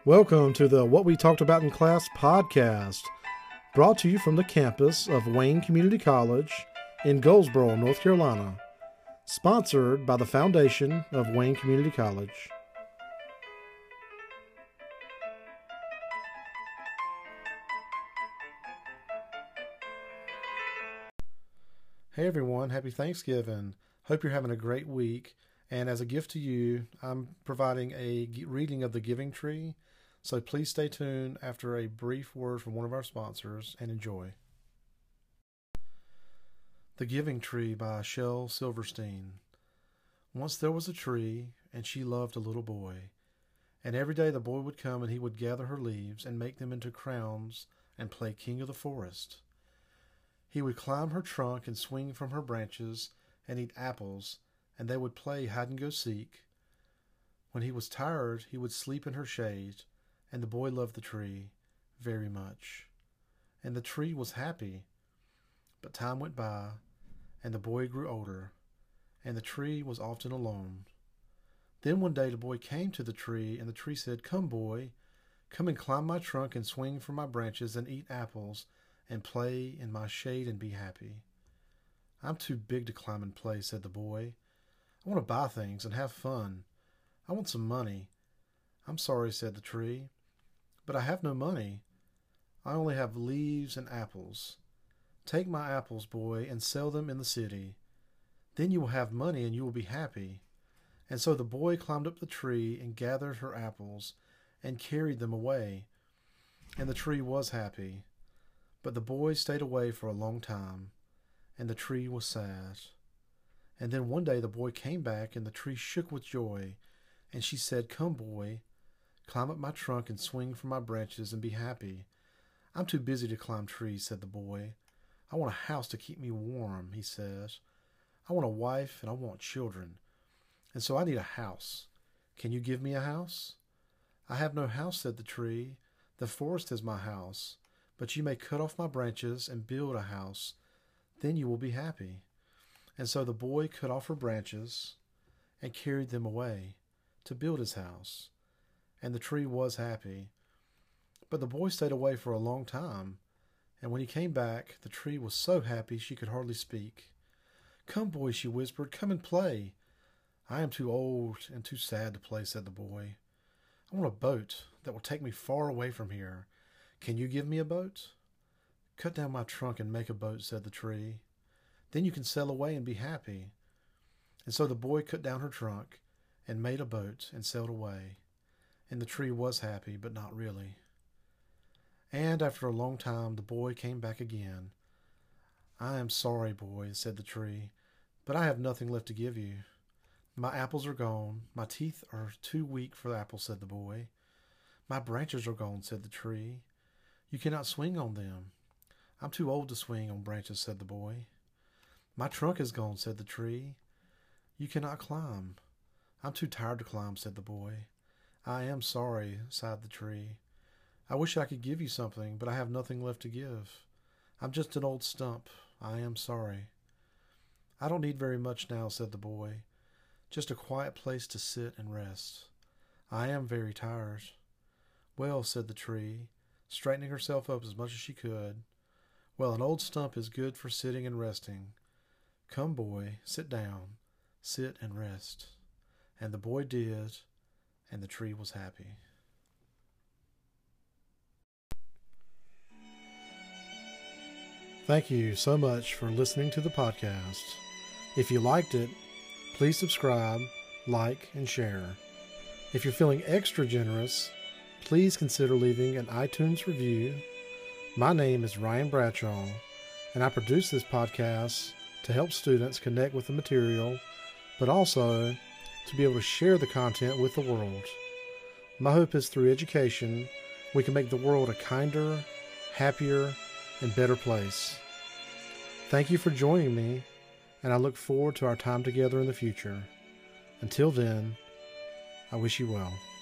Welcome to the What We Talked About in Class podcast, brought to you from the campus of Wayne Community College in Goldsboro, North Carolina, sponsored by the Foundation of Wayne Community College. Hey everyone, happy Thanksgiving. Hope you're having a great week. And as a gift to you, I'm providing a reading of The Giving Tree. So please stay tuned after a brief word from one of our sponsors and enjoy. The Giving Tree by Shel Silverstein. Once there was a tree, and she loved a little boy. And every day the boy would come and he would gather her leaves and make them into crowns and play king of the forest. He would climb her trunk and swing from her branches and eat apples, and they would play hide-and-go-seek. When he was tired, he would sleep in her shade, and the boy loved the tree very much. And the tree was happy. But time went by, and the boy grew older, and the tree was often alone. Then one day the boy came to the tree, and the tree said, "Come, boy, come and climb my trunk and swing from my branches and eat apples and play in my shade and be happy." "I'm too big to climb and play," said the boy. "I want to buy things and have fun. I want some money." "I'm sorry," said the tree, "but I have no money. I only have leaves and apples. Take my apples, boy, and sell them in the city. Then you will have money and you will be happy." And so the boy climbed up the tree and gathered her apples and carried them away. And the tree was happy. But the boy stayed away for a long time, and the tree was sad. And then one day the boy came back, and the tree shook with joy, and she said, "Come, boy, climb up my trunk and swing from my branches and be happy." "I'm too busy to climb trees," said the boy. "I want a house to keep me warm," he says. "I want a wife and I want children. And so I need a house. Can you give me a house?" "I have no house," said the tree. "The forest is my house. But you may cut off my branches and build a house. Then you will be happy." And so the boy cut off her branches and carried them away to build his house. And the tree was happy. But the boy stayed away for a long time. And when he came back, the tree was so happy she could hardly speak. "Come, boy," she whispered, "come and play." "I am too old and too sad to play," said the boy. "I want a boat that will take me far away from here. Can you give me a boat?" "Cut down my trunk and make a boat," said the tree. "Then you can sail away and be happy." And so the boy cut down her trunk and made a boat and sailed away. And the tree was happy, but not really. And after a long time the boy came back again. "I am sorry, boy," said the tree, "but I have nothing left to give you. My apples are gone. My teeth are too weak for apples," said the boy. "My branches are gone," said the tree. "You cannot swing on them." "I'm too old to swing on branches," said the boy. "My trunk is gone," said the tree. "You cannot climb." "I'm too tired to climb," said the boy. "I am sorry," sighed the tree. "I wish I could give you something, but I have nothing left to give. I'm just an old stump. I am sorry." "I don't need very much now," said the boy. "Just a quiet place to sit and rest. I am very tired." "Well," said the tree, straightening herself up as much as she could, "well, an old stump is good for sitting and resting. Come, boy, sit down, sit and rest." And the boy did, and the tree was happy. Thank you so much for listening to the podcast. If you liked it, please subscribe, like, and share. If you're feeling extra generous, please consider leaving an iTunes review. My name is Ryan Bradshaw, and I produce this podcast to help students connect with the material, but also to be able to share the content with the world. My hope is through education, we can make the world a kinder, happier, and better place. Thank you for joining me, and I look forward to our time together in the future. Until then, I wish you well.